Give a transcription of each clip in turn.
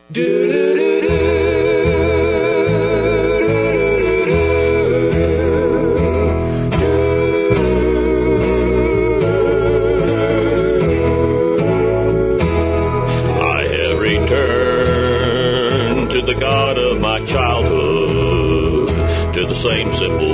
Same simple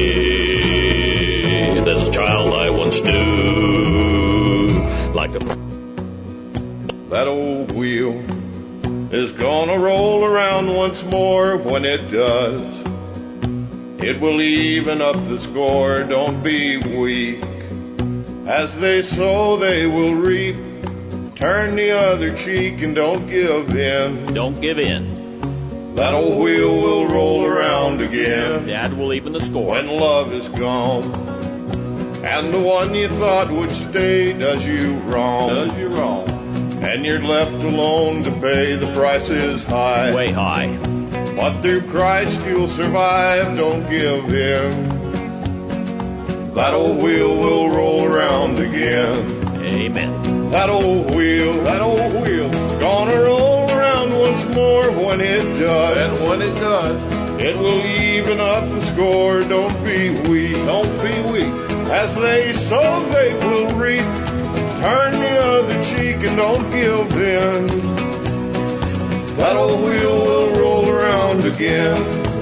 faith as a child I once knew. Like that old wheel is gonna roll around once more. When it does, it will even up the score. Don't be weak. As they sow, they will reap. Turn the other cheek and don't give in. Don't give in. That old wheel will roll around again. Dad will even the score. When love is gone, and the one you thought would stay does you wrong. And you're left alone to pay. The price is high. Way high. But through Christ you'll survive. Don't give in. That old wheel will roll around again. Amen. That old wheel, gonna roll around once more. When it does, and when it does, it will even up the score. Don't be weak. As they sow, they will reap. Turn the other cheek and don't give in. That old wheel will roll around again.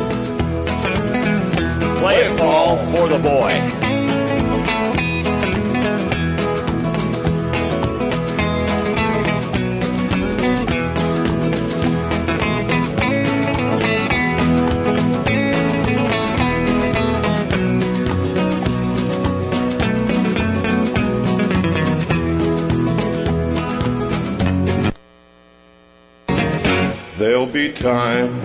Play it, Paul, for the boy. There'll be times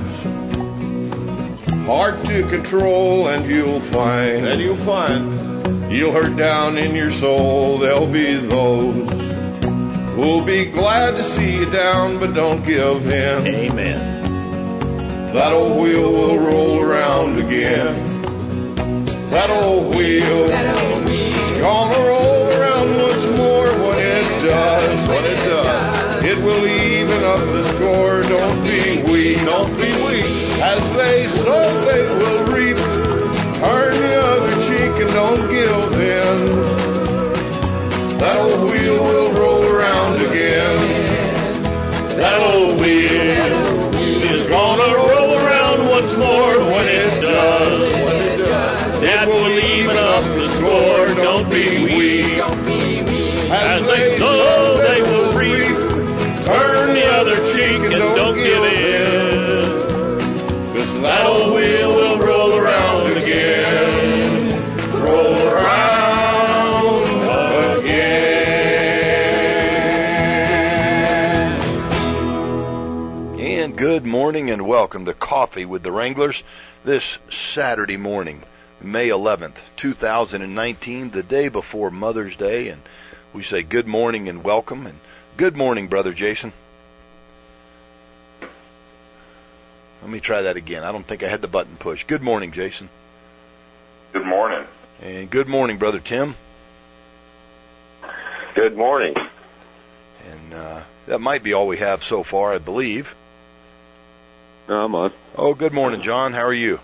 hard to control, and you'll find you'll hurt down in your soul. There'll be those who'll be glad to see you down, but don't give in. Amen. That old wheel will roll around again. That old wheel is gonna roll around once more. When it does, it will even up the score. Don't be weak. As they sow, they will reap. Turn the other cheek and don't give in. That old wheel will roll around again. That old wheel is gonna roll around once more. When it does, it will even up the score. Don't be weak. As they sow, they will reap. Turn the other cheek and don't give in. 'Cause that old wheel will roll around again. Roll around again. And good morning and welcome to Coffee with the Wranglers this Saturday morning, May 11th, 2019, the day before Mother's Day. And we say good morning and welcome. And good morning, Brother Jason. Let me try that again. I don't think I had the button pushed. Good morning, Jason. Good morning. And good morning, Brother Tim. Good morning. And that might be all we have so far, I believe. No, I'm on. Oh, good morning, John. How are you?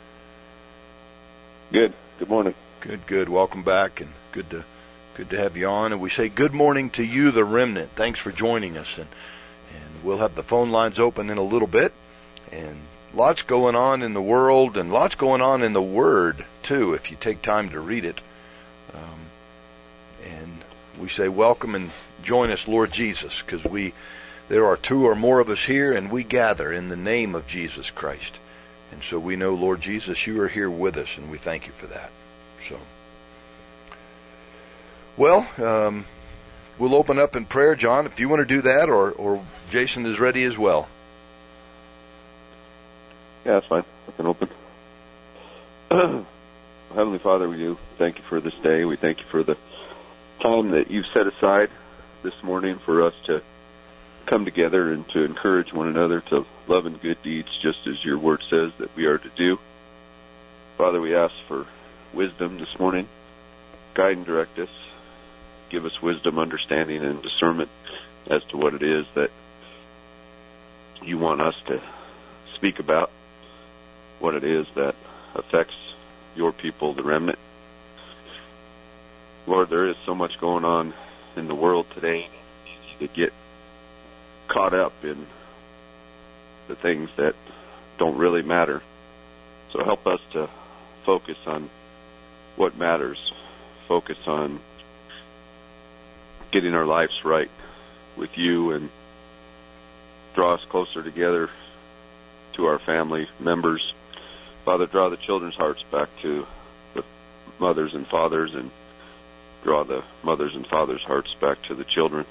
Good. Good morning. Good. Welcome back, and good to have you on. And we say good morning to you, the remnant. Thanks for joining us. And we'll have the phone lines open in a little bit. And lots going on in the world, and lots going on in the Word, too, if you take time to read it. And we say welcome and join us, Lord Jesus, because there are two or more of us here, and we gather in the name of Jesus Christ. And so we know, Lord Jesus, you are here with us, and we thank you for that. So, well, we'll open up in prayer, John, if you want to do that, or Jason is ready as well. Yeah, that's fine. I can open. Heavenly Father, we do thank you for this day. We thank you for the time that you've set aside this morning for us to come together and to encourage one another to love and good deeds, just as your word says that we are to do. Father, we ask for wisdom this morning. Guide and direct us. Give us wisdom, understanding, and discernment as to what it is that you want us to speak about, what it is that affects your people, the remnant. Lord, there is so much going on in the world today. It's easy to get caught up in the things that don't really matter. So help us to focus on what matters. Focus on getting our lives right with you, and draw us closer together to our family members. Father, draw the children's hearts back to the mothers and fathers, and draw the mothers and fathers' hearts back to the children.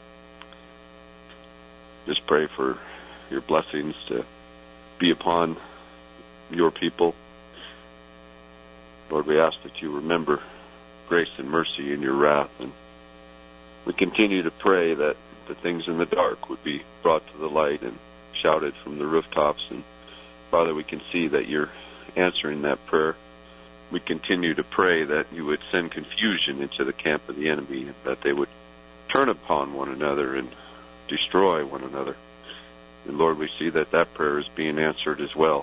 Just pray for your blessings to be upon your people. Lord, we ask that you remember grace and mercy in your wrath, and we continue to pray that the things in the dark would be brought to the light and shouted from the rooftops. And Father, we can see that you're answering that prayer. We continue to pray that you would send confusion into the camp of the enemy, and that they would turn upon one another and destroy one another. And Lord, we see that that prayer is being answered as well.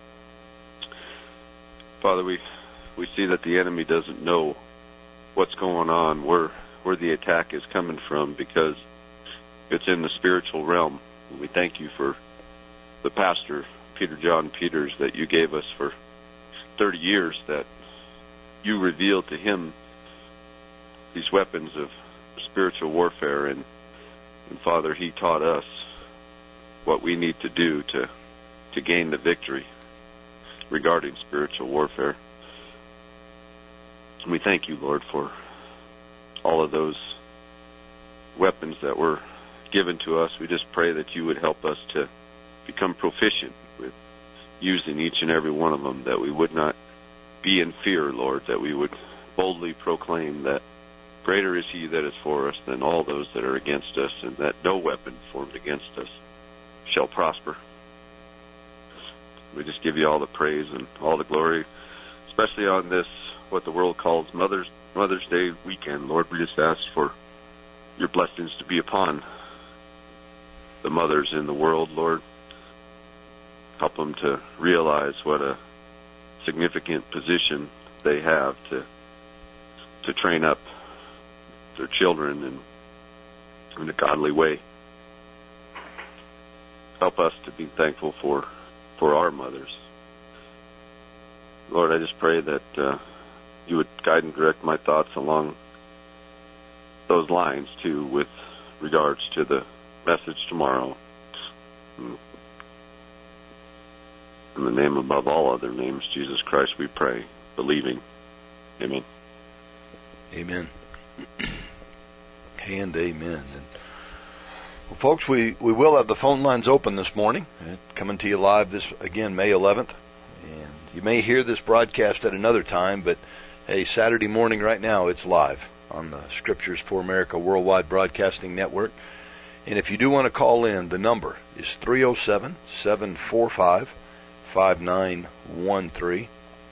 Father, we see that the enemy doesn't know what's going on, where the attack is coming from, because it's in the spiritual realm. And we thank you for the pastor, Peter John Peters, that you gave us for 30 years, that you revealed to him these weapons of spiritual warfare. And Father, he taught us what we need to do to gain the victory regarding spiritual warfare. We thank you, Lord, for all of those weapons that were given to us. We just pray that you would help us to become proficient with using each and every one of them, that we would not be in fear, Lord, that we would boldly proclaim that greater is he that is for us than all those that are against us, and that no weapon formed against us shall prosper. We just give you all the praise and all the glory, especially on this, what the world calls Mother's Day weekend. Lord, we just ask for your blessings to be upon the mothers in the world, Lord. Help them to realize what a significant position they have to train up their children in a godly way. Help us to be thankful for our mothers. Lord, I just pray that you would guide and direct my thoughts along those lines, too, with regards to the message tomorrow. In the name above all other names, Jesus Christ, we pray, believing. Amen. Amen. And amen. Well, folks, we will have the phone lines open this morning, coming to you live this, again, May 11th. And you may hear this broadcast at another time, but hey, Saturday morning right now, it's live on the Scriptures for America Worldwide Broadcasting Network. And if you do want to call in, the number is 307-745-5913. I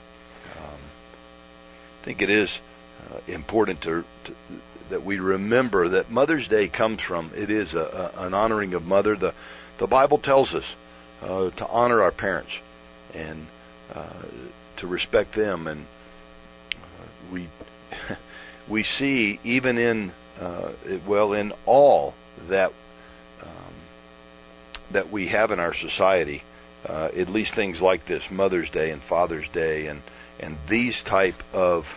think it is important that we remember that Mother's Day comes from, it is an honoring of Mother. The Bible tells us to honor our parents and to respect them, and we see even in all that we have in our society, at least things like this, Mother's Day and Father's Day, and these type of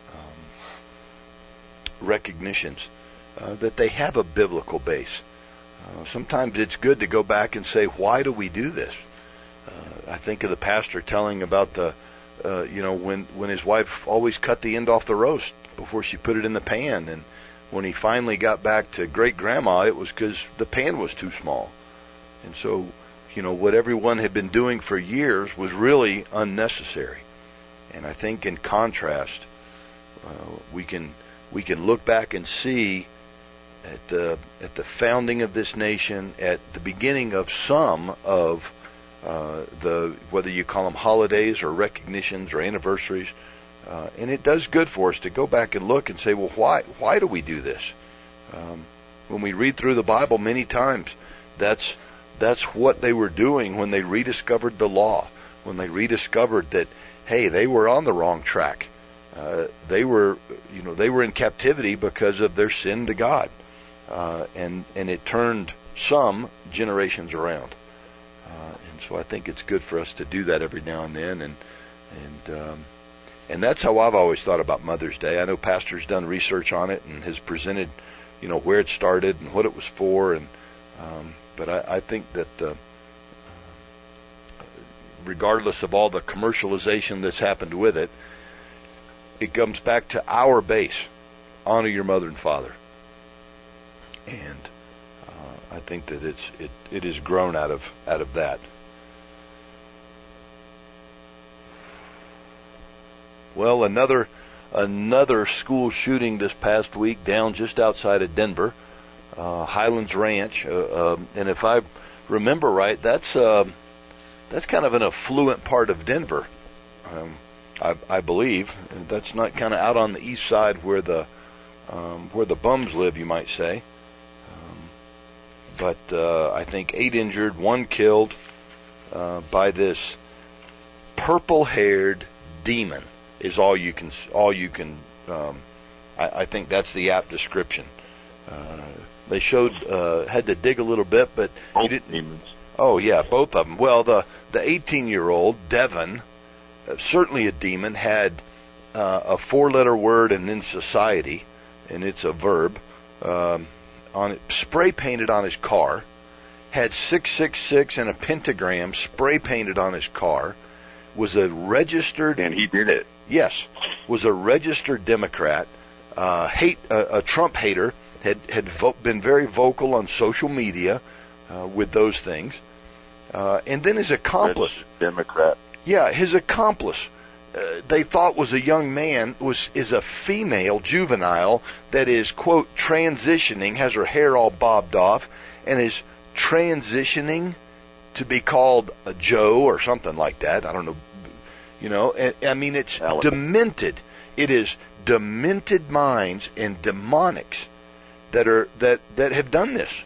recognitions, that they have a biblical base. Sometimes it's good to go back and say, why do we do this? I think of the pastor telling about when his wife always cut the end off the roast before she put it in the pan, and when he finally got back to great-grandma, it was because the pan was too small. And so, what everyone had been doing for years was really unnecessary. And I think in contrast, we can look back and see at the founding of this nation, at the beginning of some of whether you call them holidays or recognitions or anniversaries, and it does good for us to go back and look and say, well, why do we do this? When we read through the Bible, many times that's that's what they were doing when they rediscovered the law, when they rediscovered that, hey, they were on the wrong track. They were in captivity because of their sin to God, and it turned some generations around. And so I think it's good for us to do that every now and then, and that's how I've always thought about Mother's Day. I know Pastor's done research on it and has presented, where it started and what it was for, and but I think that regardless of all the commercialization that's happened with it, it comes back to our base: honor your mother and father. And I think that it is grown out of that. Well, another school shooting this past week down just outside of Denver, Highlands Ranch, and if I remember right, that's kind of an affluent part of Denver, I believe. That's not kind of out on the east side where the bums live, you might say. But I think 8 injured, 1 killed by this purple-haired demon is all you can. I think that's the apt description. They showed had to dig a little bit, but both demons. Oh yeah, both of them. Well, the 18-year-old Devin, certainly a demon, had a 4-letter word and then society, and it's a verb. On it, spray painted on his car, had 666 and a pentagram spray painted on his car, was a registered, and he did it. Yes, was a registered Democrat, a Trump hater, had been very vocal on social media with those things, and then his accomplice, registered Democrat. Yeah, his accomplice, they thought was a young man, is a female juvenile that is, quote, transitioning, has her hair all bobbed off, and is transitioning to be called a Joe or something like that. I don't know. I mean, it's demented. It is demented minds and demonics that have done this.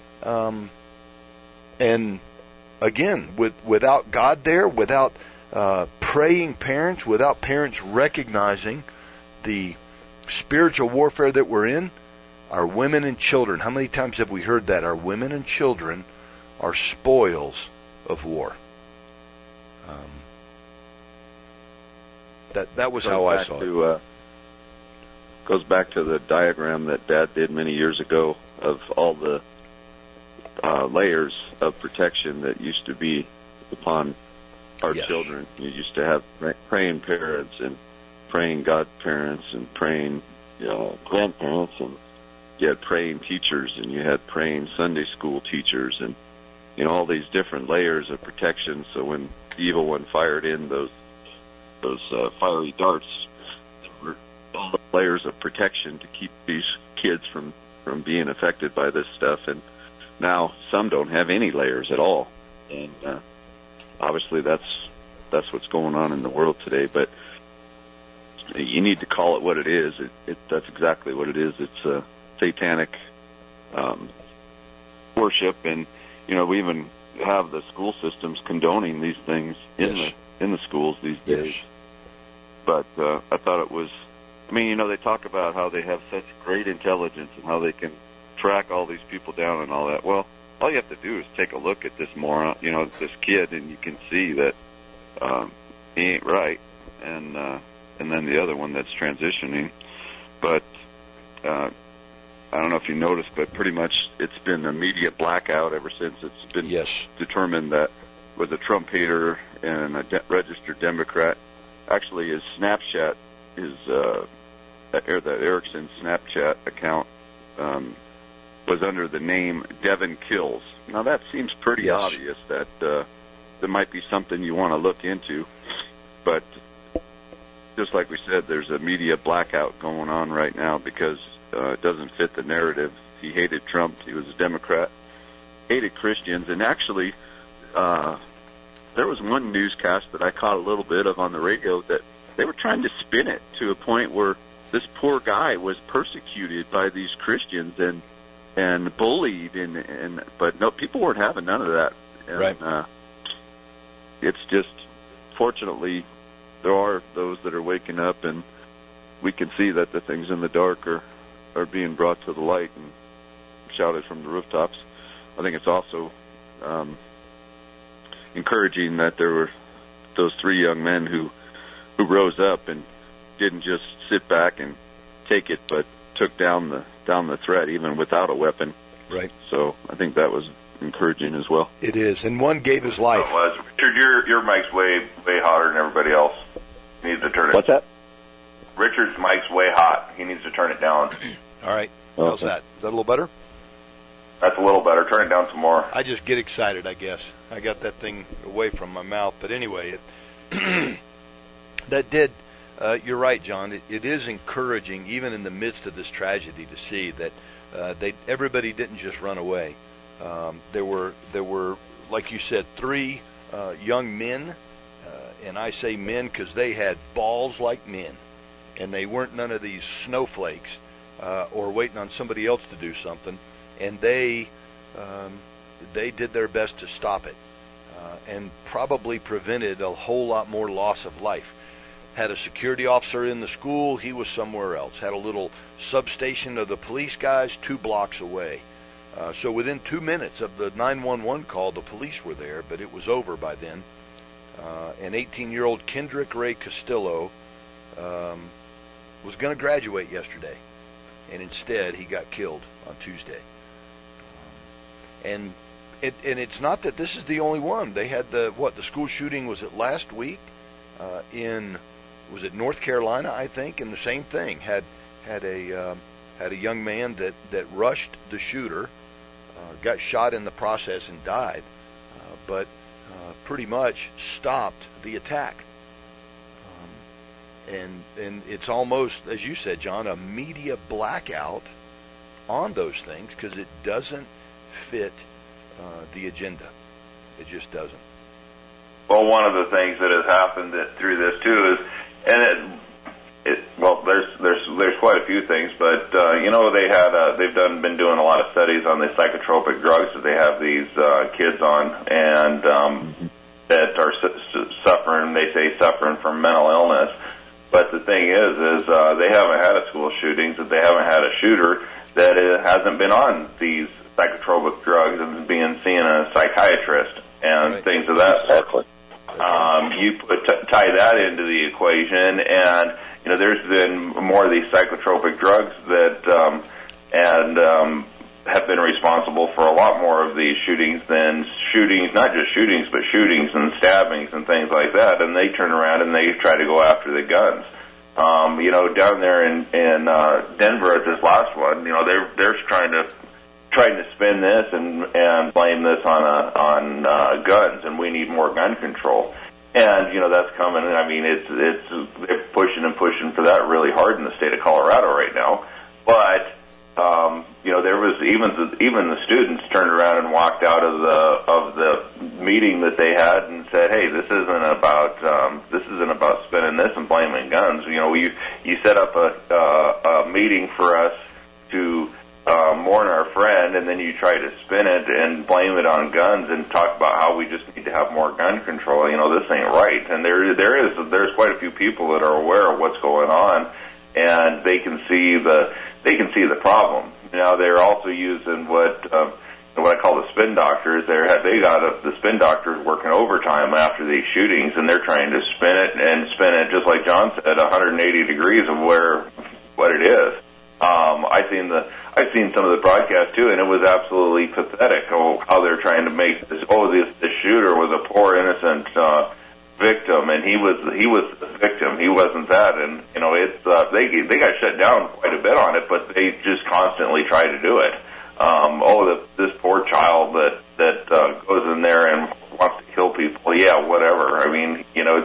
And again, without God there, without praying parents, without parents recognizing the spiritual warfare that we're in, our women and children, how many times have we heard that? Our women and children are spoils of war. That was how I saw it. Goes back to the diagram that Dad did many years ago of all the layers of protection that used to be upon our children. You used to have praying parents and praying godparents and praying grandparents, and you had praying teachers, and you had praying Sunday school teachers, and all these different layers of protection. So when the evil one fired in those fiery darts, there were all the layers of protection to keep these kids from being affected by this stuff. And now some don't have any layers at all, and obviously that's what's going on in the world today. But you need to call it what it is. That's exactly what it is. It's satanic worship, and we even have the school systems condoning these things in the schools these days. Yes. But I thought it was. I mean, they talk about how they have such great intelligence and how they can track all these people down and all that. Well, all you have to do is take a look at this moron, this kid, and you can see that he ain't right, and then the other one that's transitioning. But I don't know if you noticed, but pretty much it's been a media blackout ever since it's been determined that was a Trump hater and a registered Democrat. Actually, his Snapchat, the Erickson Snapchat account, was under the name Devin Kills. Now that seems pretty obvious that there might be something you want to look into, but just like we said, there's a media blackout going on right now because it doesn't fit the narrative. He hated Trump. He was a Democrat. Hated Christians. And actually, there was one newscast that I caught a little bit of on the radio that they were trying to spin it to a point where this poor guy was persecuted by these Christians, and and bullied, but no, people weren't having none of that. And, right. It's just, fortunately, there are those that are waking up, and we can see that the things in the dark are being brought to the light and shouted from the rooftops. I think it's also encouraging that there were those 3 young men who rose up and didn't just sit back and take it, but took down the threat even without a weapon. Right. So I think that was encouraging as well. It is, and one gave his life. It was. Richard, your mic's way hotter than everybody else. He needs to turn it. What's that? Richard's mic's way hot. He needs to turn it down. All right. How's that? Is that a little better? That's a little better. Turn it down some more. I just get excited, I guess. I got that thing away from my mouth. But anyway, that did, you're right, John. It is encouraging, even in the midst of this tragedy, to see that everybody didn't just run away. There were, like you said, 3 young men, and I say men because they had balls like men, and they weren't none of these snowflakes or waiting on somebody else to do something. And they did their best to stop it, and probably prevented a whole lot more loss of life. Had a security officer in the school, he was somewhere else. Had a little substation of the police guys 2 blocks away. So within 2 minutes of the 911 call, the police were there, but it was over by then. An 18-year-old Kendrick Ray Castillo was going to graduate yesterday, and instead he got killed on Tuesday. And it's not that this is the only one. They had the school shooting, was it last week? Was it North Carolina, I think? And the same thing, had a young man that rushed the shooter, got shot in the process and died, but pretty much stopped the attack. And it's almost, as you said, John, a media blackout on those things because it doesn't fit the agenda. It just doesn't. Well, one of the things that has happened through this too is, and there's quite a few things, but they've been doing a lot of studies on the psychotropic drugs that they have these kids on, and that are suffering. They say suffering from mental illness. But the thing is they haven't had a school shootings, that they haven't had a shooter that hasn't been on these psychotropic drugs and being seen a psychiatrist and right. Things of that sort. You tie that into the equation, and there's been more of these psychotropic drugs that have been responsible for a lot more of these shootings than shootings, not just shootings, but shootings and stabbings and things like that. And they turn around and they try to go after the guns. Down there in Denver at this last one, they're trying to spin this and blame this on guns, and we need more gun control. And that's coming. I mean, they're pushing and pushing for that really hard in the state of Colorado right now. But there was even the students turned around and walked out of the meeting that they had and said, "Hey, this isn't about spinning this and blaming guns. You set up a meeting for us to mourn our friend, and then you try to spin it and blame it on guns and talk about how we just need to have more gun control. This ain't right." And there's quite a few people that are aware of what's going on, and they can see the problem. They're also using what I call the spin doctors. They got the spin doctors working overtime after these shootings, and they're trying to spin it just like John said, 180 degrees of what it is. I've seen some of the broadcasts too, and it was absolutely pathetic how they're trying to make this. This shooter was a poor innocent victim, and he was the victim. He wasn't that, and they got shut down quite a bit on it, but they just constantly try to do it. This poor child that goes in there and wants to kill people. Yeah, whatever. I mean,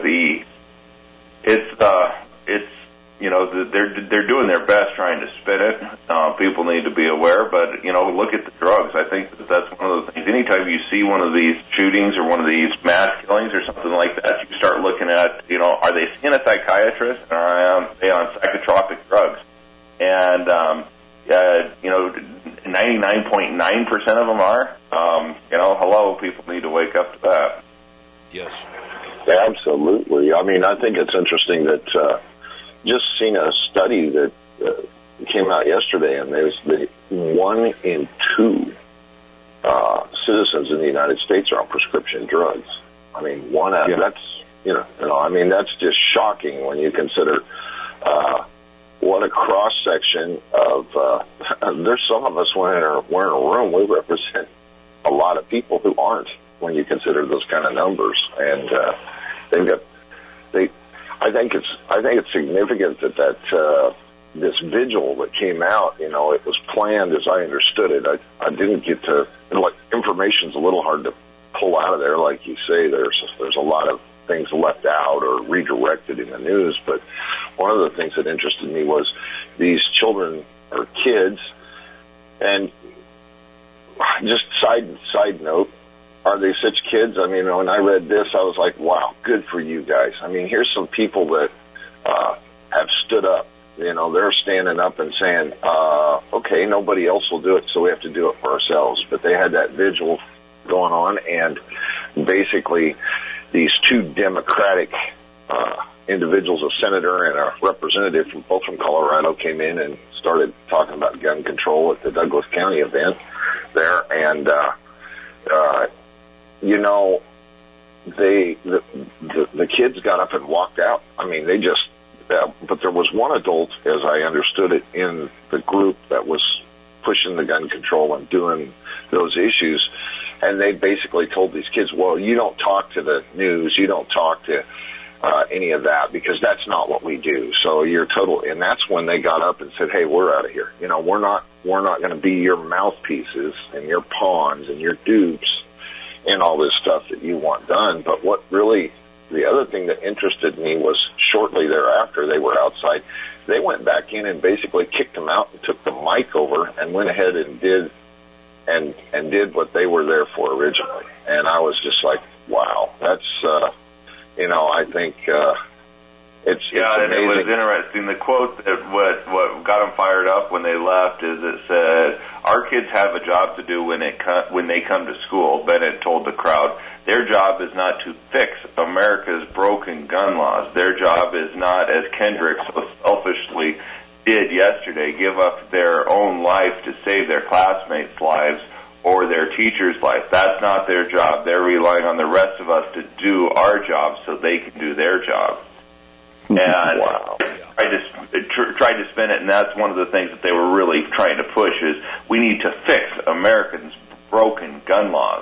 they're doing their best trying to spin it. People need to be aware, but look at the drugs. I think that's one of the things. Anytime you see one of these shootings or one of these mass killings or something like that, you start looking at, are they seeing a psychiatrist or are they on psychotropic drugs? And 99.9% of them are. Hello, people need to wake up to that. Yes. Yeah, absolutely. I mean, I think it's interesting that just seen a study that came out yesterday, and there's the 1 in 2 citizens in the United States are on prescription drugs. I mean, that's, that's just shocking when you consider what a cross-section of, there's some of us when we're in a room, we represent a lot of people who aren't when you consider those kind of numbers. And I think it's significant that this vigil that came out, it was planned as I understood it. I didn't get to, information's a little hard to pull out of there. Like you say, there's a lot of things left out or redirected in the news. But one of the things that interested me was these children or kids, and just side note, are they such kids? I mean, when I read this, I was like, wow, good for you guys. I mean, here's some people that have stood up. They're standing up and saying, okay, nobody else will do it, so we have to do it for ourselves. But they had that vigil going on, and basically these two Democratic individuals, a senator and a representative both from Colorado, came in and started talking about gun control at the Douglas County event there. And, the kids got up and walked out. I mean, they just, but there was one adult, as I understood it, in the group that was pushing the gun control and doing those issues. And they basically told these kids, well, you don't talk to the news, you don't talk to any of that, because that's not what we do. So you're and that's when they got up and said, hey, we're out of here. We're not going to be your mouthpieces and your pawns and your dupes and all this stuff that you want done. But what really, the other thing that interested me was shortly thereafter, they were outside. They went back in and basically kicked them out and took the mic over and went ahead and did what they were there for originally. And I was just like, wow, that's, I think, it's and it was interesting. The quote that what got them fired up when they left is it said, "Our kids have a job to do when they come to school." Bennett told the crowd, "Their job is not to fix America's broken gun laws. Their job is not, as Kendrick so selfishly did yesterday, give up their own life to save their classmates' lives or their teachers' life. That's not their job. They're relying on the rest of us to do our job so they can do their job." And wow. I just tried to spin it, and that's one of the things that they were really trying to push is we need to fix Americans' broken gun laws.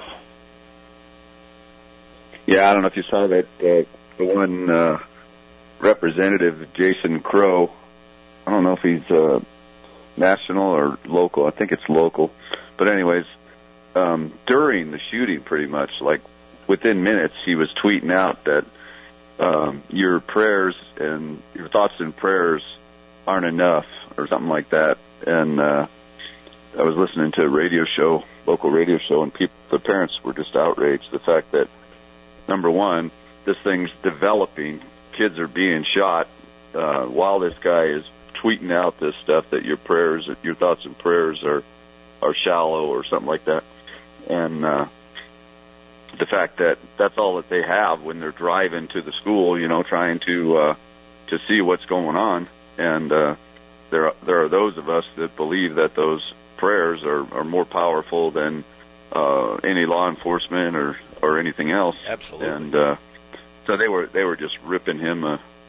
Yeah, I don't know if you saw that the one representative, Jason Crow. I don't know if he's national or local. I think it's local. But anyways, during the shooting, pretty much, like within minutes, he was tweeting out that your prayers and your thoughts and prayers aren't enough, or something like that. And I was listening to a radio show, local radio show, and the parents were just outraged. The fact that, number one, this thing's developing, kids are being shot, while this guy is tweeting out this stuff that your thoughts and prayers are shallow or something like that. And the fact that that's all that they have when they're driving to the school, trying to see what's going on. And there are those of us that believe that those prayers are more powerful than any law enforcement or anything else. Absolutely. And so they were just ripping him,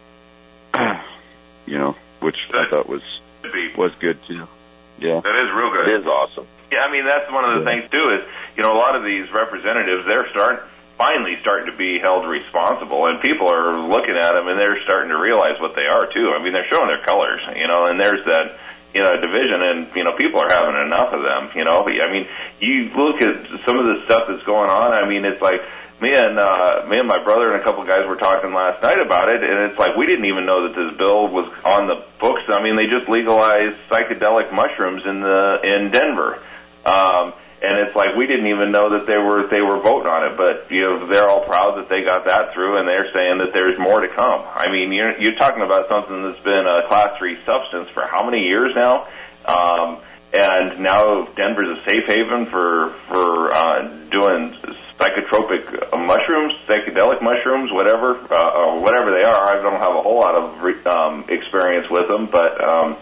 which I thought was good too. Yeah, that is real good. It is awesome. Yeah, I mean, that's one of the things too is, a lot of these representatives, they're finally starting to be held responsible, and people are looking at them and they're starting to realize what they are too. I mean, they're showing their colors, and there's that, division, and, people are having enough of them, I mean, you look at some of the stuff that's going on, I mean, it's like, me and my brother and a couple of guys were talking last night about it, and it's like we didn't even know that this bill was on the books. I mean, they just legalized psychedelic mushrooms in Denver, and it's like we didn't even know that they were voting on it. But they're all proud that they got that through, and they're saying that there's more to come. I mean, you're talking about something that's been a Class 3 substance for how many years now? And now Denver's a safe haven for doing psychotropic mushrooms, psychedelic mushrooms, whatever, or whatever they are. I don't have a whole lot of experience with them, but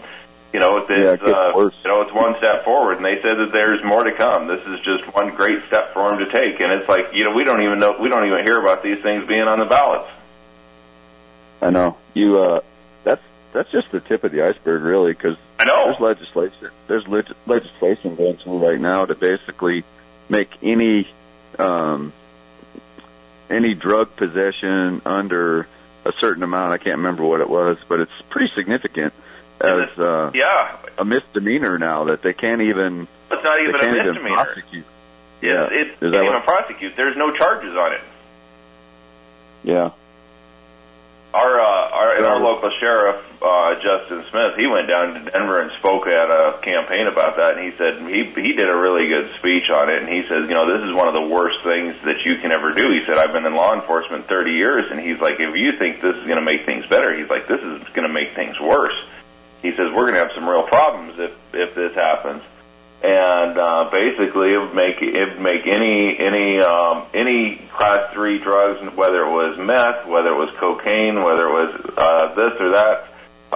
it's one step forward, and they said that there's more to come. This is just one great step for them to take, and it's like, we don't even hear about these things being on the ballots. I know. That's just the tip of the iceberg, really, because there's legislation going through right now to basically make any drug possession under a certain amount, I can't remember what it was, but it's pretty significant, as a misdemeanor now, that they can't even... It's not even a misdemeanor. Even prosecute. Yeah. It's can't even prosecute. There's no charges on it. Yeah. Our local sheriff, Justin Smith, he went down to Denver and spoke at a campaign about that, and he said he did a really good speech on it, and he says, this is one of the worst things that you can ever do. He said, I've been in law enforcement 30 years, and he's like, if you think this is going to make things better, he's like, this is going to make things worse. He says, we're going to have some real problems if this happens. And basically, it would make any class 3 drugs, whether it was meth, whether it was cocaine, whether it was this or that,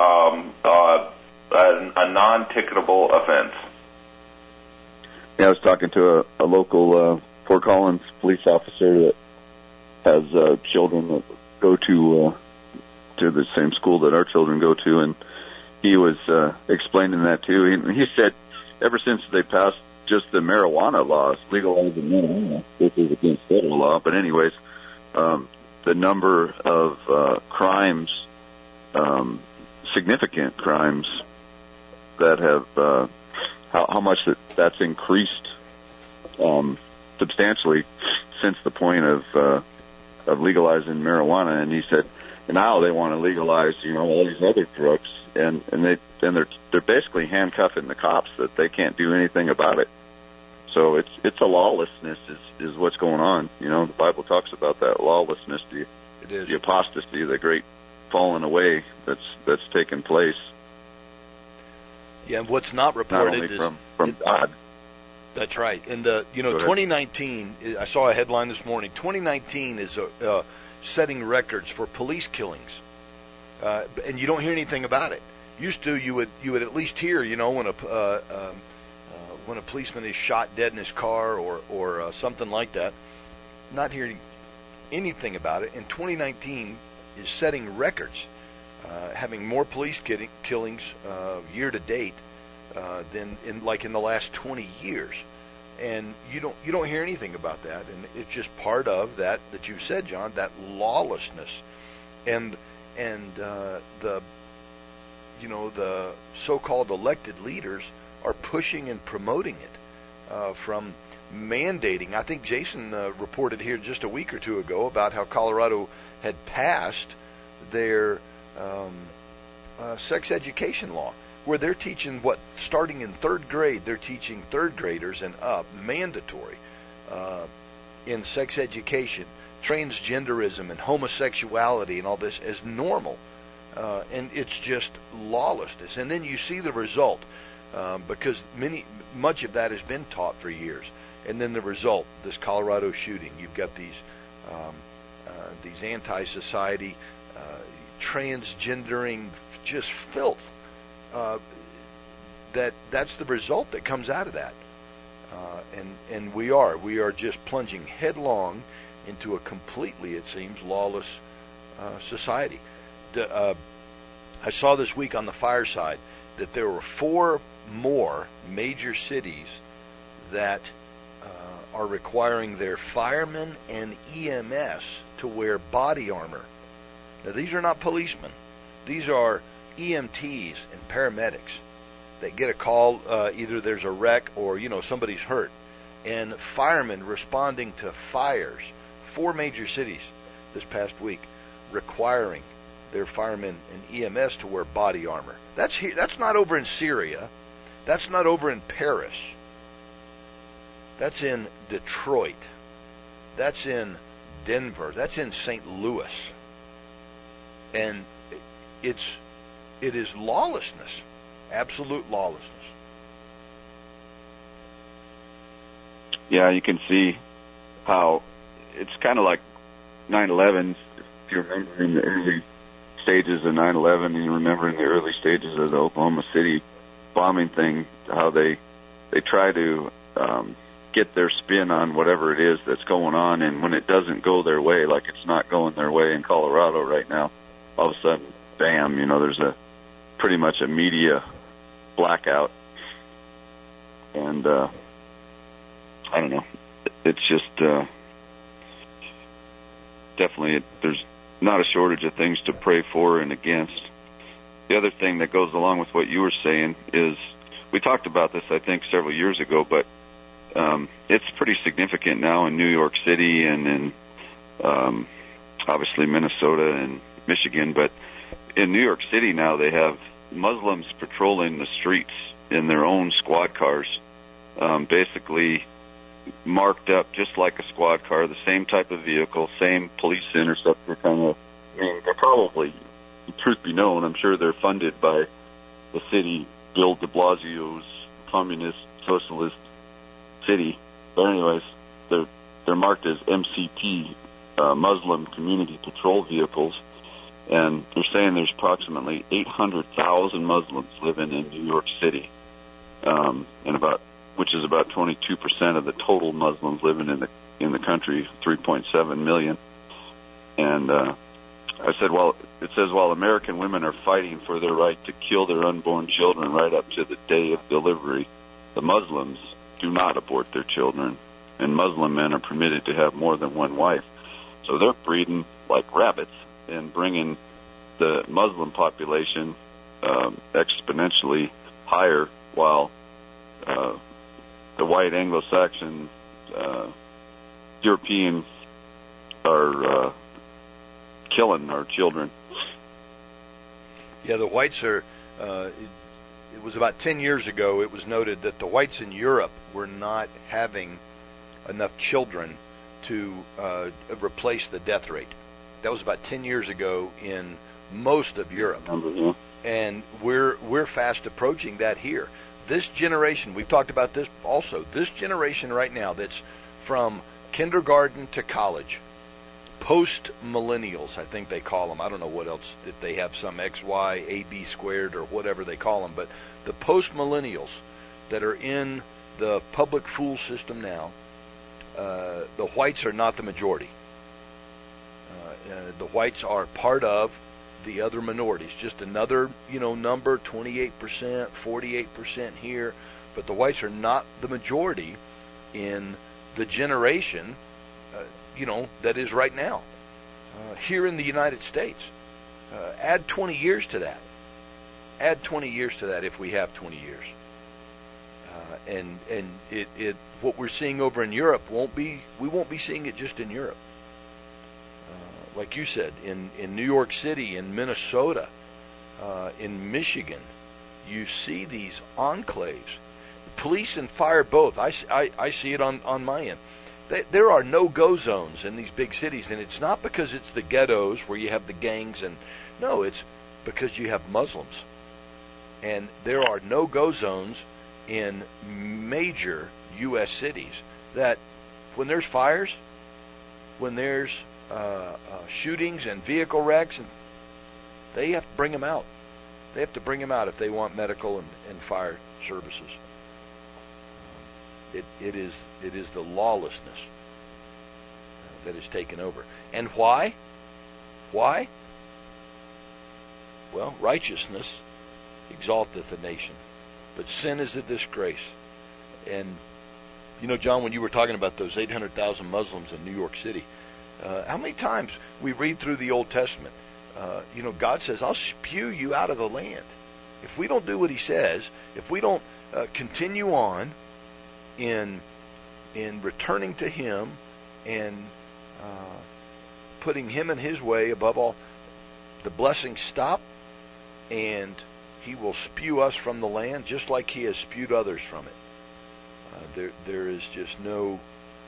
a non-ticketable offense. Yeah, I was talking to a local Fort Collins police officer that has children that go to the same school that our children go to, and he was explaining that too. He said, ever since they passed just the marijuana laws, legalizing marijuana, this is against federal law, but anyways, the number of crimes, significant crimes that have, how much that's increased substantially since the point of legalizing marijuana. And he said, now they want to legalize, all these other drugs, and they're basically handcuffing the cops that they can't do anything about it. So it's a lawlessness is what's going on. The Bible talks about that lawlessness, the apostasy, the great falling away that's taken place. Yeah, and what's not reported not only from God. That's right. And 2019, I saw a headline this morning. 2019 is setting records for police killings, and you don't hear anything about it. Used to, you would at least hear, when a policeman is shot dead in his car or something like that. Not hearing anything about it. And 2019 is setting records, having more police killings year to date than in the last 20 years. And you don't hear anything about that, and it's just part of that you said, John, that lawlessness, and the so-called elected leaders are pushing and promoting it from mandating. I think Jason reported here just a week or two ago about how Colorado had passed their sex education law, where they're teaching starting in third grade, they're teaching third graders and up, mandatory, in sex education, transgenderism and homosexuality and all this as normal. And it's just lawlessness. And then you see the result, because much of that has been taught for years. And then the result, this Colorado shooting, you've got these anti-society, transgendering, just filth. That's the result that comes out of that, and we are just plunging headlong into a completely, it seems, lawless society. I saw this week on the Fireside that there were 4 more major cities that are requiring their firemen and EMS to wear body armor. Now, these are not policemen; these are EMTs and paramedics that get a call, either there's a wreck or somebody's hurt, and firemen responding to fires. 4 major cities this past week requiring their firemen and EMS to wear body armor. That's not over in Syria. That's not over in Paris. That's in Detroit. That's in Denver. That's in St. Louis. And it is lawlessness, absolute lawlessness. yeah, you can see how it's kind of like 9/11. If you remember in the early stages of 9/11, and you remember in the early stages of the Oklahoma City bombing thing, how they try to get their spin on whatever it is that's going on, and when it doesn't go their way, like it's not going their way in Colorado right now, all of a sudden, bam, there's pretty much a media blackout. And I don't know. It's just definitely there's not a shortage of things to pray for and against. The other thing that goes along with what you were saying is, we talked about this, I think, several years ago, but it's pretty significant now in New York City and in obviously Minnesota and Michigan. But in New York City now, they have Muslims patrolling the streets in their own squad cars, basically marked up just like a squad car, the same type of vehicle, same police interceptor kind of. I mean, they're probably, truth be known, I'm sure they're funded by the city, Bill de Blasio's communist socialist city. But anyways, they're marked as MCP, Muslim Community Patrol Vehicles, and they're saying there's approximately 800,000 Muslims living in New York City, which is about 22% of the total Muslims living in the country, 3.7 million. And I said, it says while American women are fighting for their right to kill their unborn children right up to the day of delivery, the Muslims do not abort their children, and Muslim men are permitted to have more than one wife. So they're breeding like rabbits and bringing the Muslim population exponentially higher, while the white Anglo-Saxon Europeans are killing our children. Yeah, the whites are, it was about 10 years ago, it was noted that the whites in Europe were not having enough children to replace the death rate. That was about 10 years ago in most of Europe. And we're fast approaching that here. This generation, we've talked about this also, this generation right now that's from kindergarten to college, post-millennials, I think they call them. I don't know what else, if they have some XY, AB squared, or whatever they call them, but the post-millennials that are in the public school system now, the whites are not the majority. The whites are part of the other minorities, just another, number, 28%, 48% here, but the whites are not the majority in the generation, that is right now, here in the United States. Add 20 years to that. Add 20 years to that if we have 20 years. And what we're seeing over in Europe we won't be seeing it just in Europe. Like you said, in New York City, in Minnesota, in Michigan, you see these enclaves. Police and fire both. I see it on my end. There are no-go zones in these big cities, and it's not because it's the ghettos where you have the gangs, no, it's because you have Muslims. And there are no-go zones in major U.S. cities that when there's fires, when there's shootings and vehicle wrecks, and they have to bring them out. They have to bring them out if they want medical and fire services. It is the lawlessness that is taken over. And why? Why? Well, righteousness exalteth a nation, but sin is a disgrace. And John, when you were talking about those 800,000 Muslims in New York City, how many times we read through the Old Testament, God says, I'll spew you out of the land. If we don't do what he says, if we don't continue on in returning to him and putting him and his way above all, the blessings stop, and he will spew us from the land just like he has spewed others from it. There is just no,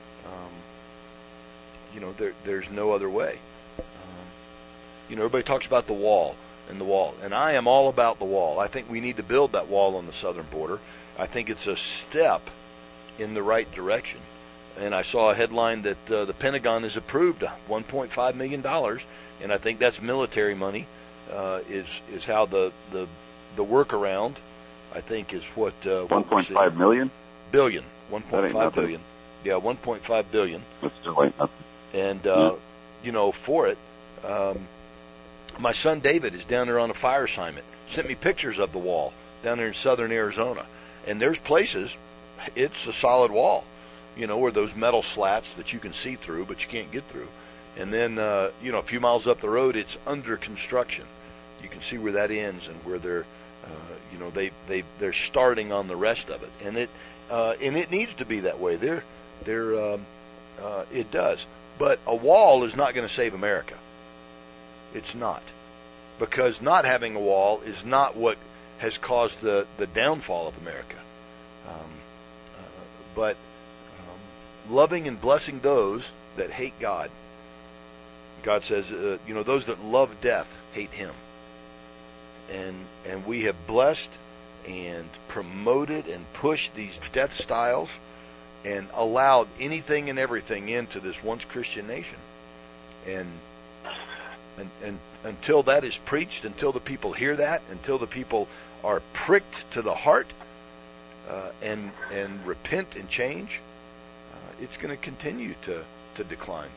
there's no other way. Everybody talks about the wall, and I am all about the wall. I think we need to build that wall on the southern border. I think it's a step in the right direction. and I saw a headline that the Pentagon has approved $1.5 million, and I think that's military money. Is how the workaround, I think, is what 1.5 million billion, 1.5 billion. Yeah, 1.5 billion. That's still ain't nothing. And for it, my son David is down there on a fire assignment. Sent me pictures of the wall down there in southern Arizona, and there's places it's a solid wall, where those metal slats that you can see through, but you can't get through. And then, a few miles up the road, it's under construction. You can see where that ends and where they're, they're starting on the rest of it. And it needs to be that way. It does. But a wall is not going to save America. It's not, because not having a wall is not what has caused the downfall of America. But loving and blessing those that hate God. God says, those that love death hate Him. And we have blessed and promoted and pushed these death styles and allowed anything and everything into this once Christian nation. And until that is preached, until the people hear that, until the people are pricked to the heart and repent and change, it's going to continue to decline.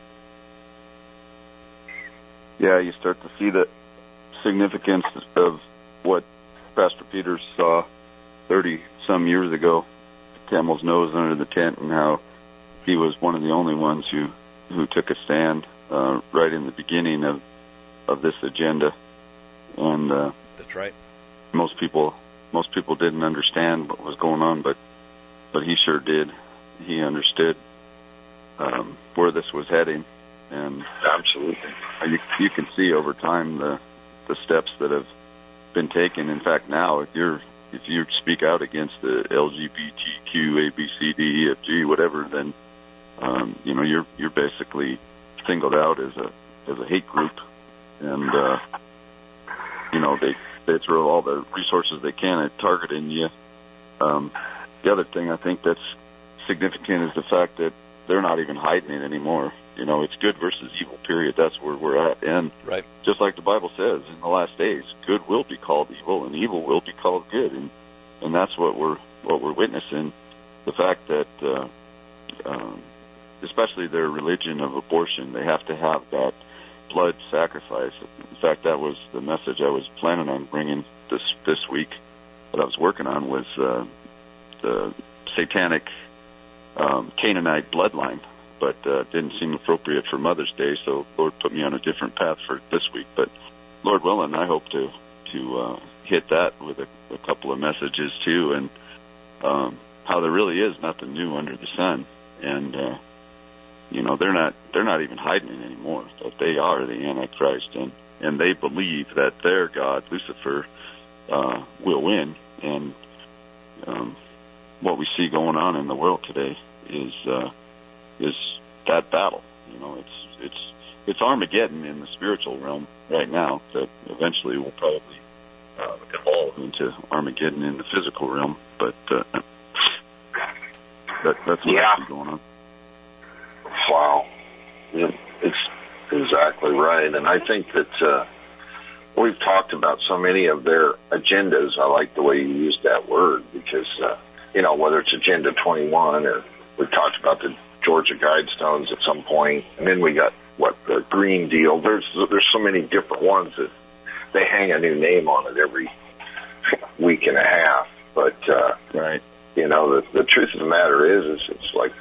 Yeah, you start to see the significance of what Pastor Peters saw 30-some years ago, camel's nose under the tent, and how he was one of the only ones who took a stand right in the beginning of this agenda. And that's right. Most people didn't understand what was going on, but he sure did. He understood where this was heading. And absolutely, you can see over time the steps that have been taken. In fact, now if you speak out against the LGBTQ, A, B, C, D, E, F, G, whatever, then you're basically singled out as a hate group, and they throw all the resources they can at targeting you. The other thing I think that's significant is the fact that they're not even hiding it anymore. It's good versus evil, period. That's where we're at. And right. Just like the Bible says, in the last days, good will be called evil and evil will be called good. And that's what we're witnessing. The fact that, especially their religion of abortion, they have to have that blood sacrifice. In fact, that was the message I was planning on bringing this week that I was working on, was the satanic Canaanite bloodline. But didn't seem appropriate for Mother's Day, so Lord put me on a different path for this week. But Lord willing, I hope to hit that with a couple of messages too, and how there really is nothing new under the sun, and they're not even hiding it anymore. That they are the Antichrist, and they believe that their god Lucifer will win. And what we see going on in the world today is that battle. It's Armageddon in the spiritual realm right now, that eventually will probably evolve into Armageddon in the physical realm. But that's what I see going on. Wow. Yeah, it's exactly right. And I think that we've talked about so many of their agendas. I like the way you used that word, because whether it's Agenda 21, or we've talked about the Georgia Guidestones at some point, and then we got the Green Deal. There's so many different ones that they hang a new name on it every week and a half. But right, the truth of the matter is it's like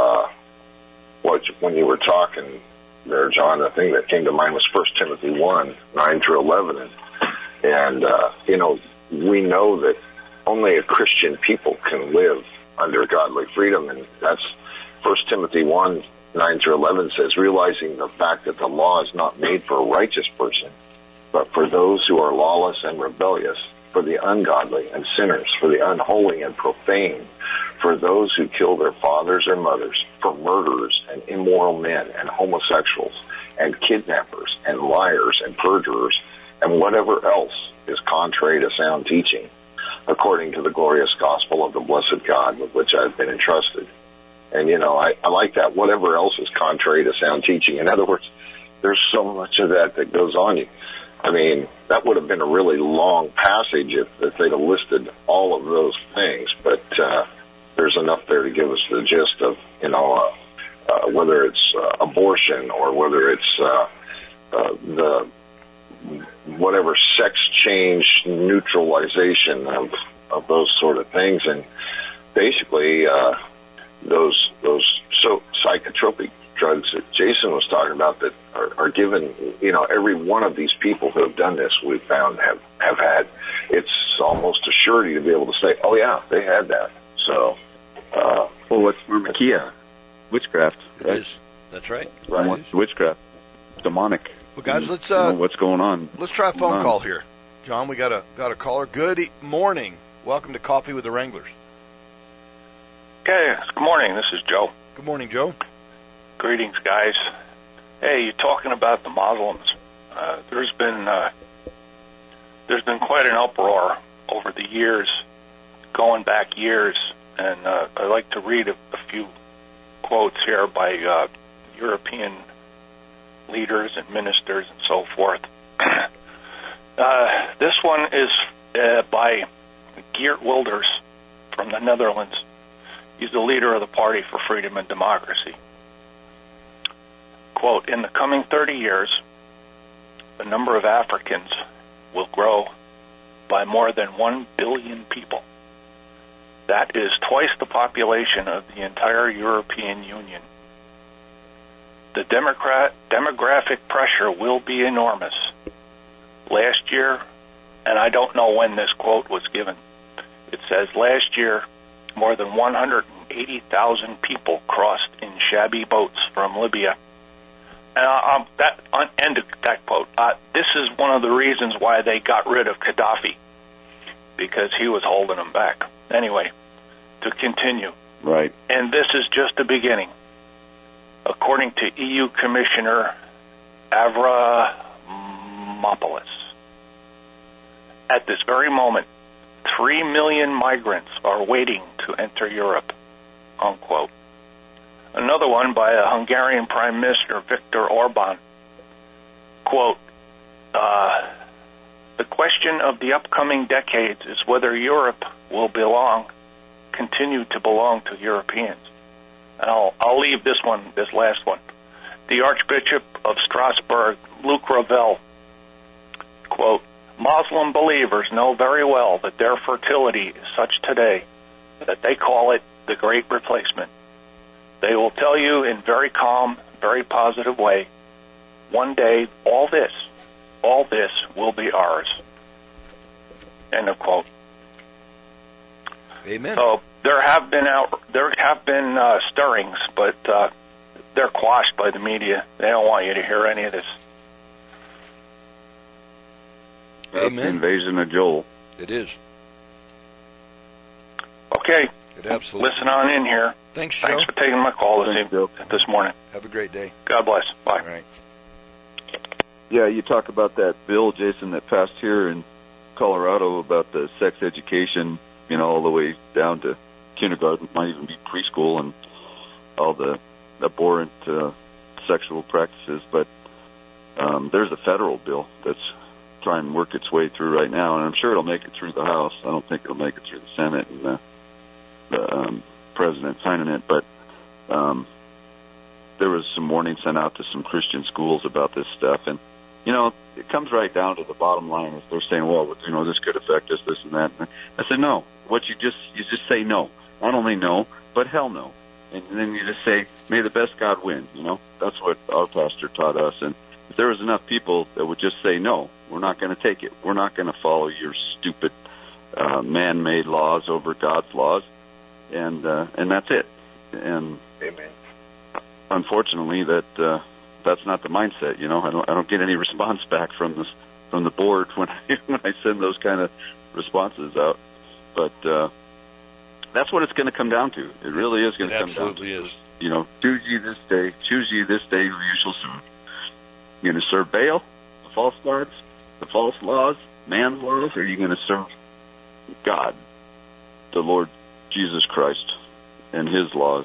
when you were talking there, John, the thing that came to mind was 1 Timothy 1:9-11, and we know that only a Christian people can live under godly freedom, and that's 1 Timothy 1:9-11 says, realizing the fact that the law is not made for a righteous person, but for those who are lawless and rebellious, for the ungodly and sinners, for the unholy and profane, for those who kill their fathers or mothers, for murderers and immoral men and homosexuals and kidnappers and liars and perjurers and whatever else is contrary to sound teaching, according to the glorious gospel of the blessed God with which I have been entrusted. And, you know, I like that. Whatever else is contrary to sound teaching. In other words, there's so much of that goes on. I mean, that would have been a really long passage if they'd have listed all of those things. But there's enough there to give us the gist of, you know, whether it's abortion or whether it's the whatever sex change neutralization of those sort of things. And basically, those psychotropic drugs that Jason was talking about that are given, you know, every one of these people who have done this, we've found have had, it's almost a surety to be able to say, oh yeah, they had that. So, well, what's pharmakia? Witchcraft. It is. That's right. Right. Witchcraft. Demonic. Well, guys, let's what's going on. Let's try a phone call here. John, we got a caller. Good morning. Welcome to Coffee with the Wranglers. Okay, good morning. This is Joe. Good morning, Joe. Greetings, guys. Hey, you're talking about the Muslims. There's been quite an uproar over the years, going back years, and I'd like to read a few quotes here by European leaders and ministers and so forth. This one is by Geert Wilders from the Netherlands. He's the leader of the Party for Freedom and Democracy. Quote, in the coming 30 years, the number of Africans will grow by more than 1 billion people. That is twice the population of the entire European Union. The demographic pressure will be enormous. Last year, and I don't know when this quote was given, it says last year, more than 180,000 people crossed in shabby boats from Libya. And end of that quote. This is one of the reasons why they got rid of Gaddafi, because he was holding them back. Anyway, to continue. Right. And this is just the beginning. According to EU Commissioner Avramopoulos, at this very moment, 3 million migrants are waiting to enter Europe, unquote. Another one by a Hungarian Prime Minister, Viktor Orban, quote, the question of the upcoming decades is whether Europe will continue to belong to Europeans. And I'll leave this last one. The Archbishop of Strasbourg, Luc Ravel, quote, Muslim believers know very well that their fertility is such today that they call it the Great Replacement. They will tell you in very calm, very positive way, one day all this will be ours. End of quote. Amen. So there have been stirrings, but they're quashed by the media. They don't want you to hear any of this. That's the invasion of Joel. It is. Okay. It absolutely. Listen on in here. Thanks, Joe. Thanks for taking my call this morning. Have a great day. God bless. Bye. All right. Yeah, you talk about that bill, Jason, that passed here in Colorado about the sex education, you know, all the way down to kindergarten, might even be preschool, and all the abhorrent sexual practices. But there's a federal bill that's trying to work its way through right now, and I'm sure it'll make it through the House. I don't think it'll make it through the Senate and the president signing it, but there was some warning sent out to some Christian schools about this stuff, and you know, it comes right down to the bottom line. Is they're saying, well, you know, this could affect us, this and that. And I said, no. What you just say no. Not only no, but hell no. And then you just say, may the best God win. You know, that's what our pastor taught us. And if there was enough people that would just say no, we're not going to take it. We're not going to follow your stupid man-made laws over God's laws, and that's it. And amen. Unfortunately, that's not the mindset. You know, I don't get any response back from the board when I send those kind of responses out. But that's what it's going to come down to. It really is going to come down to. Absolutely is. You know, choose ye this day who you shall serve. You're going to serve Baal, the false gods, the false laws, man's laws, or are you going to serve God, the Lord Jesus Christ, and His laws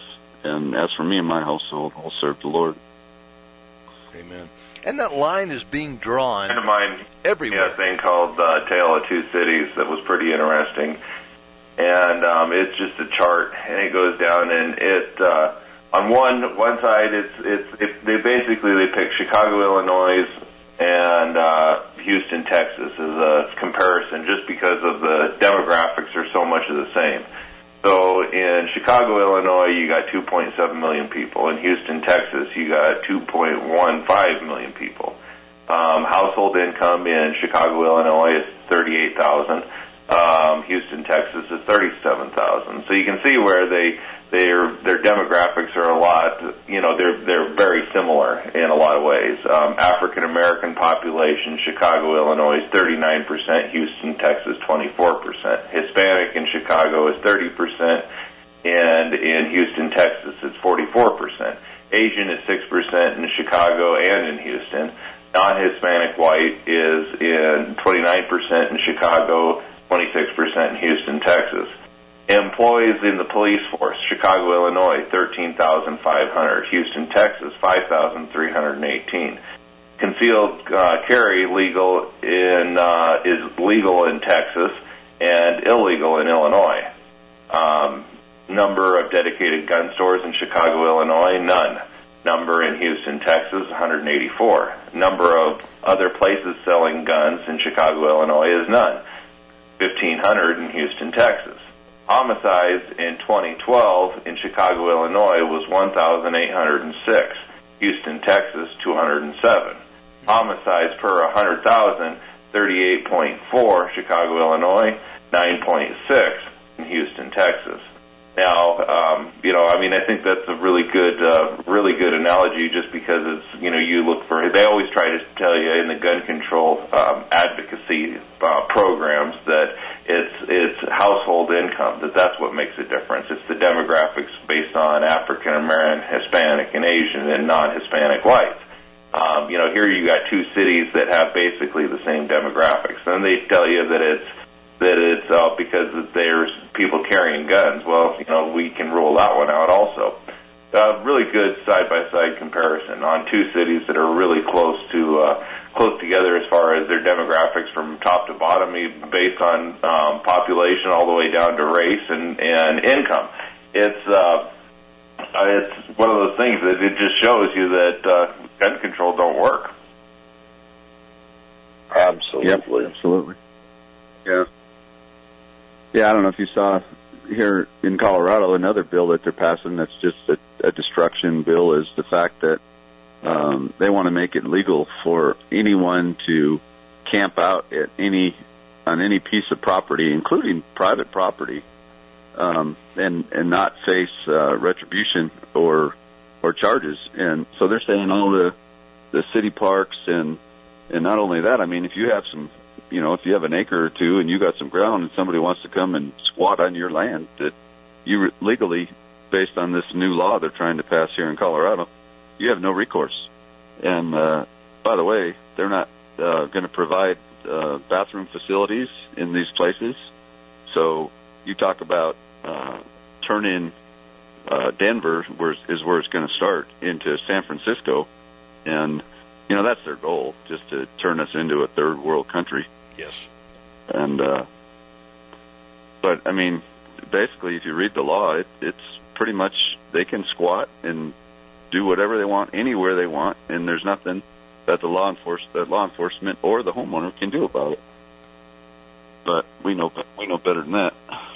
And as for me and my household, we'll serve the Lord. Amen. And that line is being drawn A friend of mine, everywhere. a thing called Tale of Two Cities that was pretty interesting. And it's just a chart, and it goes down, and it on one side they pick Chicago, Illinois, and Houston, Texas as a comparison, just because of the demographics are so much of the same. So in Chicago, Illinois, you got 2.7 million people. In Houston, Texas, you got 2.15 million people. Household income in Chicago, Illinois is $38,000. Houston, Texas is $37,000. So you can see where their demographics are a lot, they're very similar in a lot of ways. African American population, Chicago, Illinois, 39%, Houston, Texas, 24%. Hispanic in Chicago is 30%, and in Houston, Texas, it's 44%. Asian is 6% in Chicago and in Houston. Non-Hispanic white is in 29% in Chicago, 26% in Houston, Texas. Employees in the police force, Chicago, Illinois, 13,500. Houston, Texas, 5,318. Concealed carry is legal in Texas and illegal in Illinois. Number of dedicated gun stores in Chicago, Illinois, none. Number in Houston, Texas, 184. Number of other places selling guns in Chicago, Illinois is none. 1,500 in Houston, Texas. Homicides in 2012 in Chicago, Illinois was 1,806. Houston, Texas, 207. Homicides per 100,000, 38.4 Chicago, Illinois, 9.6 in Houston, Texas. Now, I think that's a really good analogy, just because it's, you look for, they always try to tell you in the gun control advocacy programs that it's household income, that's what makes a difference. It's the demographics based on African American, Hispanic, and Asian, and non-Hispanic whites. Here you got two cities that have basically the same demographics, and they tell you that it's because there's people carrying guns. Well, we can rule that one out also. Really good side-by-side comparison on two cities that are really close together as far as their demographics from top to bottom, based on population all the way down to race and income. It's one of those things that it just shows you that gun control don't work. Absolutely. Yep, absolutely. Yeah. Yeah, I don't know if you saw here in Colorado, another bill that they're passing that's just a destruction bill is the fact that they want to make it legal for anyone to camp out on any piece of property, including private property, and not face retribution or charges. And so they're saying all the city parks and not only that, I mean, if you have if you have an acre or two and you got some ground and somebody wants to come and squat on your land, that you legally, based on this new law they're trying to pass here in Colorado, you have no recourse. And by the way, they're not going to provide bathroom facilities in these places. So you talk about turning Denver, where it's going to start, into San Francisco, and that's their goal, just to turn us into a third world country. Yes. And but I mean, basically, if you read the law, it's pretty much they can squat and do whatever they want anywhere they want, and there's nothing that the law enforcement or the homeowner can do about it. But we know better than that.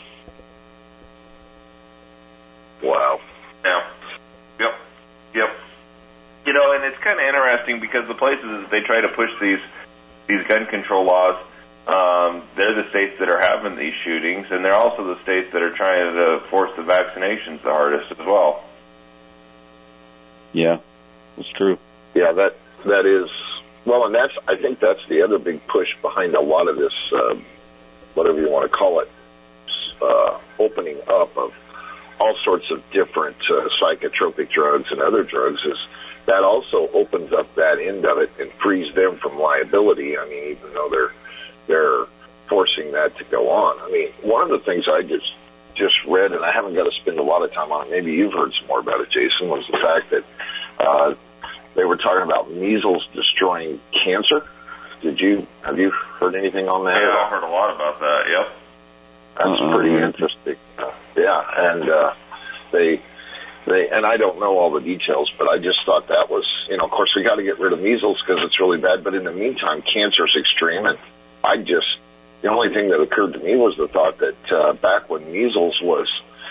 Wow. Yeah. Yep. And it's kind of interesting because the places that they try to push these gun control laws, they're the states that are having these shootings, and they're also the states that are trying to force the vaccinations the hardest as well. Yeah, that's true. Yeah, that is, well, and I think that's the other big push behind a lot of this, whatever you want to call it, opening up of all sorts of different psychotropic drugs and other drugs, is that also opens up that end of it and frees them from liability. I mean, even though they're forcing that to go on. I mean, one of the things I just just read, and I haven't got to spend a lot of time on it. Maybe you've heard some more about it, Jason, was the fact that they were talking about measles destroying cancer. Have you heard anything on that? Yeah, I've heard a lot about that, yep. That's pretty interesting. And and I don't know all the details, but I just thought that was, of course we got to get rid of measles because it's really bad, but in the meantime, cancer's extreme, and the only thing that occurred to me was the thought that back when measles was,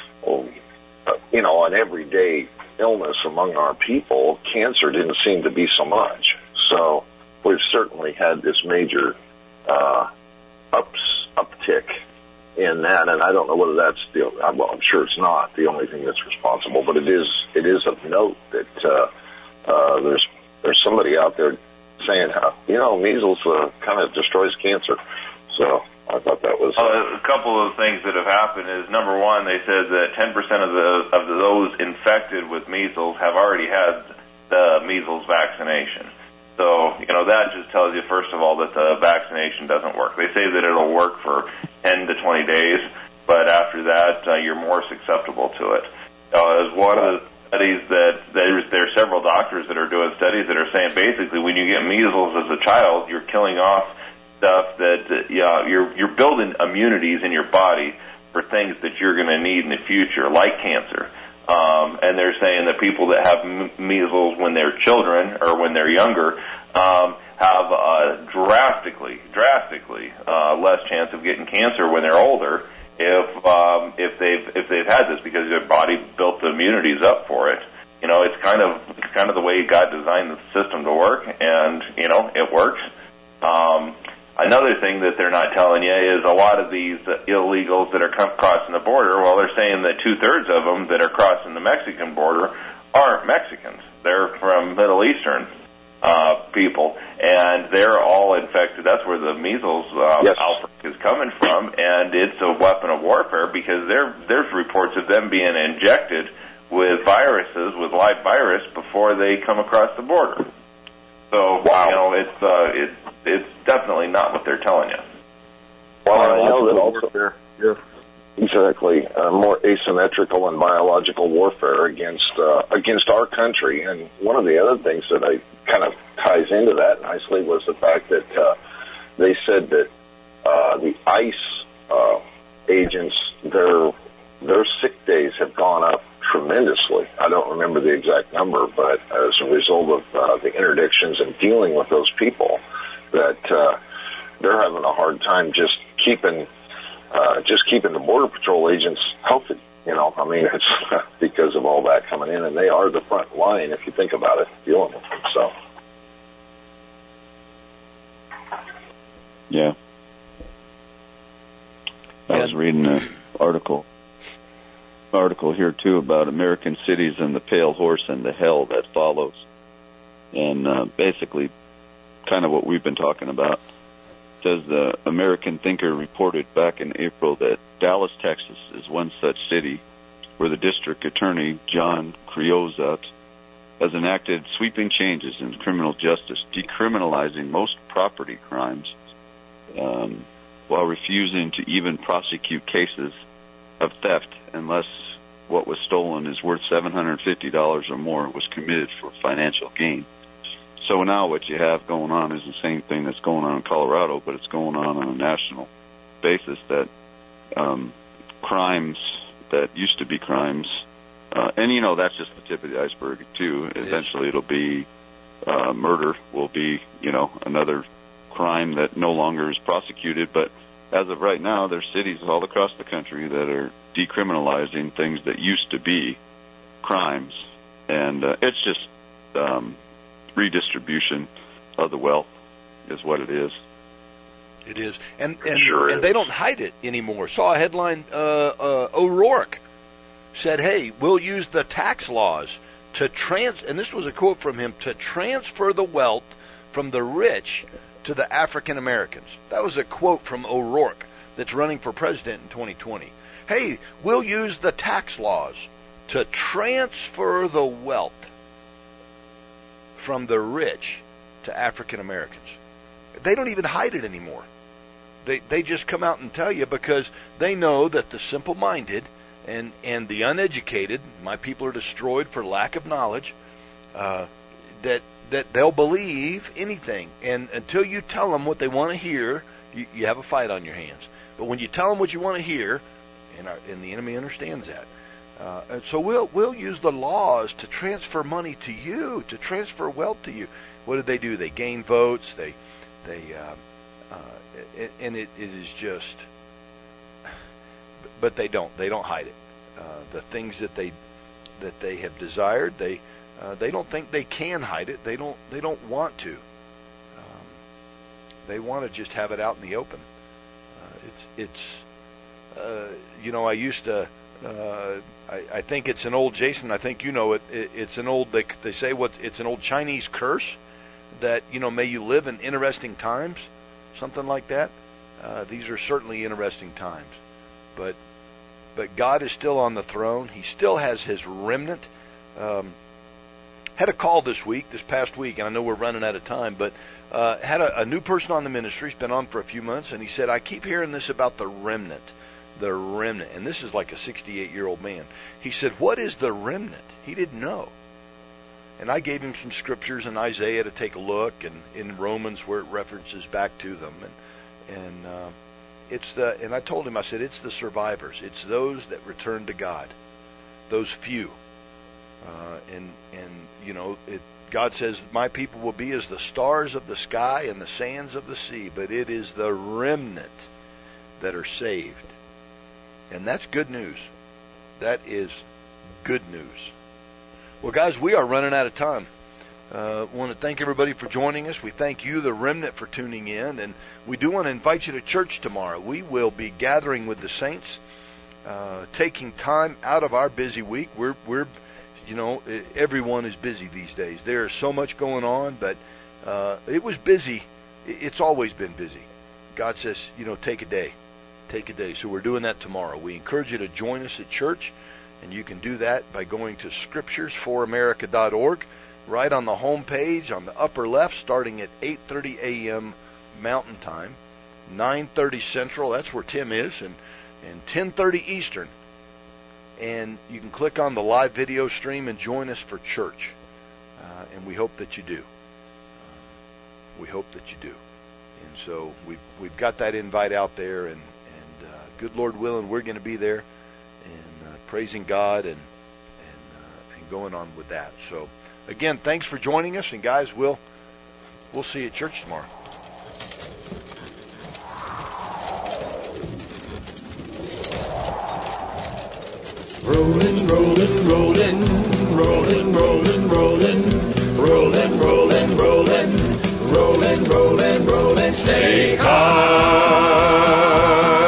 an everyday illness among our people, cancer didn't seem to be so much. So we've certainly had this major uptick in that, and I don't know whether that's I'm sure it's not the only thing that's responsible, but it is of note that there's somebody out there saying how measles kind of destroys cancer. So I thought that was a couple of things that have happened is, number one, they said that 10% of those infected with measles have already had the measles vaccination. So, that just tells you, first of all, that the vaccination doesn't work. They say that it'll work for 10 to 20 days, but after that, you're more susceptible to it. As one of the studies that there's several doctors that are doing studies that are saying basically when you get measles as a child, you're killing off stuff that you're building immunities in your body for things that you're going to need in the future, like cancer. And they're saying that people that have measles when they're children or when they're younger have drastically less chance of getting cancer when they're older if they've had this, because their body built the immunities up for it. It's kind of the way God designed the system to work, and it works. Another thing that they're not telling you is a lot of these illegals that are crossing the border, well, they're saying that 2/3 of them that are crossing the Mexican border aren't Mexicans. They're from Middle Eastern people, and they're all infected. That's where the measles outbreak is coming from, and it's a weapon of warfare because there's reports of them being injected with viruses, with live virus, before they come across the border. So, it's definitely not what they're telling you. Well, I know that also, exactly, more asymmetrical and biological warfare against our country. And one of the other things that I kind of ties into that nicely was the fact that they said that the ICE agents, their sick days have gone up tremendously. I don't remember the exact number, but as a result of the interdictions and dealing with those people, that they're having a hard time just keeping the Border Patrol agents healthy. It's because of all that coming in, and they are the front line, if you think about it, dealing with them. So, yeah. I was reading an article here too about American cities and the pale horse and the hell that follows, and basically kind of what we've been talking about. It says the American Thinker reported back in April that Dallas, Texas is one such city where the district attorney, John Criozat, has enacted sweeping changes in criminal justice, decriminalizing most property crimes while refusing to even prosecute cases of theft unless what was stolen is worth $750 or more was committed for financial gain. So now what you have going on is the same thing that's going on in Colorado, but it's going on a national basis, that crimes that used to be crimes, and that's just the tip of the iceberg too. Eventually it'll be murder will be, another crime that no longer is prosecuted, but as of right now, there's cities all across the country that are decriminalizing things that used to be crimes, and it's just redistribution of the wealth is what it is. It is, and they don't hide it anymore. Saw a headline: O'Rourke said, "Hey, we'll use the tax laws to and this was a quote from him, to transfer the wealth from the rich to the African Americans." That was a quote from O'Rourke that's running for president in 2020. Hey, we'll use the tax laws to transfer the wealth from the rich to African Americans. They don't even hide it anymore. They just come out and tell you, because they know that the simple-minded and the uneducated, my people are destroyed for lack of knowledge, that they'll believe anything. And until you tell them what they want to hear, you have a fight on your hands. But when you tell them what you want to hear, and the enemy understands that, and so we'll use the laws to transfer money to you, to transfer wealth to you. What do? They gain votes. And it is just, but they don't hide it. The things that they have desired, they don't think they can hide it. They don't want to. They want to just have it out in the open. I used to. I think it's an old, Jason, I think you know it. It's an old. They say it's an old Chinese curse that may you live in interesting times, something like that. These are certainly interesting times, but God is still on the throne. He still has His remnant. Had a call this past week, and I know we're running out of time, but had a new person on the ministry. He's been on for a few months, and he said, I keep hearing this about the remnant. The remnant. And this is like a 68-year-old man. He said, what is the remnant? He didn't know. And I gave him some scriptures in Isaiah to take a look, and in Romans where it references back to them. And I told him, I said, it's the survivors. It's those that return to God. Those few. God says, my people will be as the stars of the sky and the sands of the sea, but it is the remnant that are saved. And that's good news. That is good news. Well, guys, we are running out of time. Want to thank everybody for joining us. We thank you, the remnant, for tuning in. And we do want to invite you to church tomorrow. We will be gathering with the saints, taking time out of our busy week. Everyone is busy these days. There is so much going on, but it was busy. It's always been busy. God says, take a day. Take a day. So we're doing that tomorrow. We encourage you to join us at church, and you can do that by going to scripturesforamerica.org. Right on the home page, on the upper left, starting at 8:30 a.m. Mountain Time, 9:30 Central, that's where Tim is, and 10:30 Eastern. And you can click on the live video stream and join us for church. And we hope that you do. We hope that you do. And so we've got that invite out there, and good Lord willing, we're going to be there and praising God and going on with that. So again, thanks for joining us, and guys, we'll see you at church tomorrow. Rolling, rolling, rolling, rolling, rolling, rolling, rolling, rolling, rolling, rolling, rolling, rolling, stay high.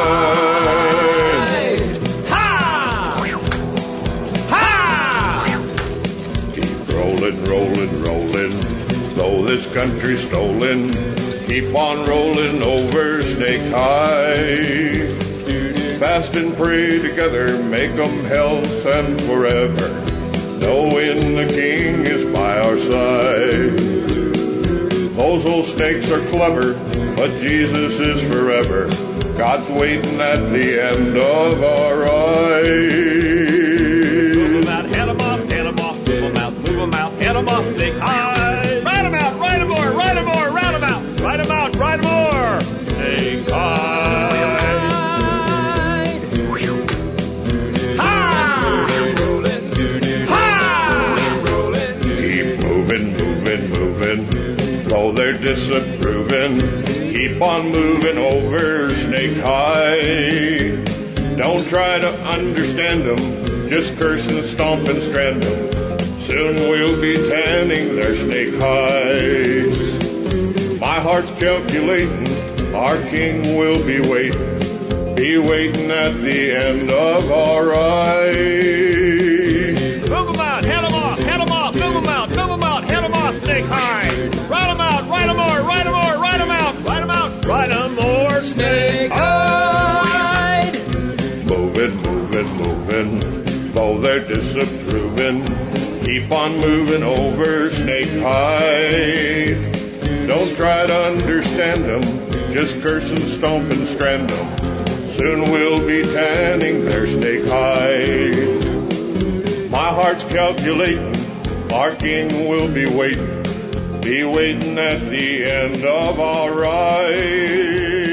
Rolling, though this country's stolen, keep on rolling over Snake High. Fast and pray together, make 'em health and forever, knowing the King is by our side. Those old snakes are clever, but Jesus is forever. God's waiting at the end of our ride. Move 'em out, head 'em off, move 'em out, move 'em out, head 'em off, Snake High. Ride 'em out, ride 'em more, ride 'em more, ride 'em out, ride 'em out, ride 'em more, Snake High. Though they're disapproving, keep on moving over Snake High. Don't try to understand them, just curse and stomp and strand them. Soon we'll be tanning their snake hides. My heart's calculating, our King will be waiting at the end of our ride. Move 'em out, head 'em off, move 'em out, head 'em off, Snake High. Ride 'em out, ride 'em more, ride 'em more, ride 'em out, ride 'em out, ride 'em more, Snake High. Moving, though they're disapproving, keep on moving over Snake High. Don't try to understand them, just curse and stomp and strand them. Soon we'll be tanning their snake hide. My heart's calculating, our king will be waiting at the end of our ride.